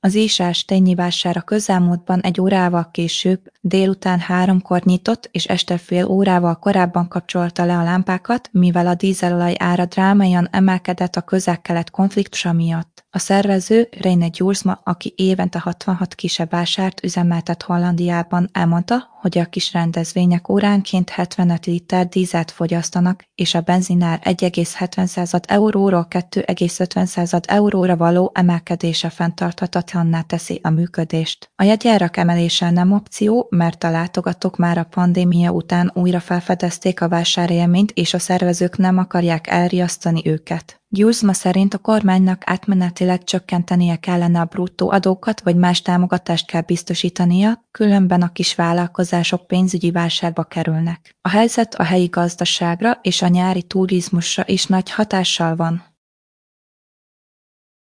Az Ésás tényi vásár a közelmúltban 1 órával később, délután 3-kor nyitott és este fél órával korábban kapcsolta le a lámpákat, mivel a dízelolaj ára drámaian emelkedett a Közel-Kelet konfliktusa miatt. A szervező, Reine Sjoerdsma, aki évente 66 kisebb vásárt üzemeltet Hollandiában, elmondta, hogy a kis rendezvények óránként 75 liter dízelt fogyasztanak, és a benzinár 1,70 euróról 2,50 euróra való emelkedése fenntarthatatlanná teszi a működést. A jegyárak emelése nem opció, mert a látogatók már a pandémia után újra felfedezték a vásárélményt, és a szervezők nem akarják elriasztani őket. Sjoerdsma szerint a kormánynak átmenetileg csökkentenie kellene a bruttó adókat, vagy más támogatást kell biztosítania, különben a kis vállalkozások pénzügyi válságba kerülnek. A helyzet a helyi gazdaságra és a nyári turizmusra is nagy hatással van.